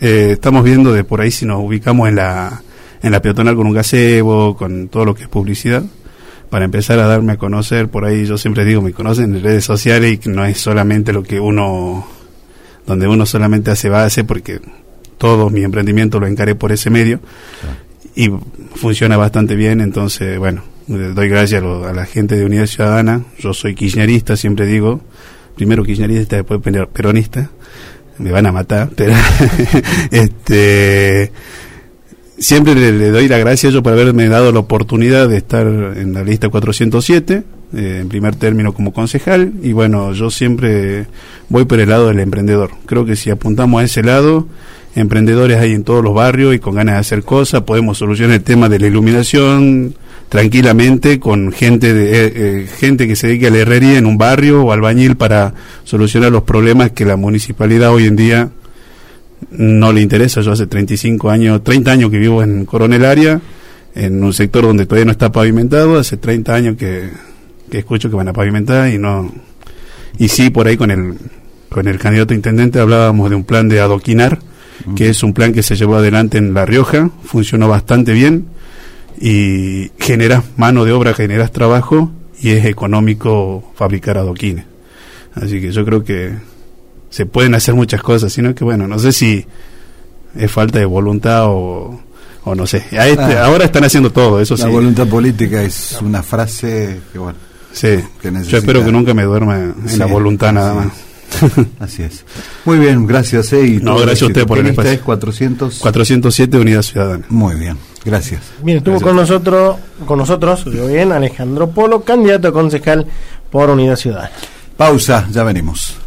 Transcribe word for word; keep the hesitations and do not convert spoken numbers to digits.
eh, estamos viendo de por ahí si nos ubicamos en la en la peatonal con un gazebo, con todo lo que es publicidad, para empezar a darme a conocer. Por ahí yo siempre digo, me conocen en redes sociales, y que no es solamente lo que uno, donde uno solamente hace base, porque todo mi emprendimiento lo encaré por ese medio, y funciona bastante bien. Entonces, bueno, doy gracias a, lo, a la gente de Unidad Ciudadana. Yo soy kirchnerista, siempre digo, primero kirchnerista, después peronista. Me van a matar, pero este siempre le, le doy la gracia a ellos por haberme dado la oportunidad de estar en la lista cuatrocientos siete, eh, en primer término como concejal. Y bueno, yo siempre voy por el lado del emprendedor. Creo que si apuntamos a ese lado, emprendedores hay en todos los barrios, y con ganas de hacer cosas podemos solucionar el tema de la iluminación tranquilamente, con gente de, eh, eh, gente que se dedique a la herrería en un barrio, o albañil, para solucionar los problemas que la municipalidad hoy en día no le interesa. Yo hace treinta y cinco años, treinta años que vivo en Coronel Aria, en un sector donde todavía no está pavimentado. Hace treinta años que, que escucho que van a pavimentar, y no, y sí, por ahí con el con el candidato a intendente hablábamos de un plan de adoquinar, uh-huh. que es un plan que se llevó adelante en La Rioja, funcionó bastante bien, y generas mano de obra, generas trabajo, y es económico fabricar adoquines. Así que yo creo que se pueden hacer muchas cosas, sino que bueno, no sé si es falta de voluntad o, o no sé. A este, ah, ahora están haciendo todo, eso la sí. La voluntad política es una frase que bueno. Sí, que necesita... yo espero que nunca me duerma en sí, la voluntad nada más. Así es. Muy bien, gracias. Eh, y no, gracias a usted por el espacio. Es cuatrocientos... cuatrocientos siete Unidad Ciudadana. Muy bien, gracias. Bien, estuvo gracias. con nosotros, con nosotros, digo bien, Alejandro Polo, candidato a concejal por Unidad Ciudadana. Pausa, ya venimos.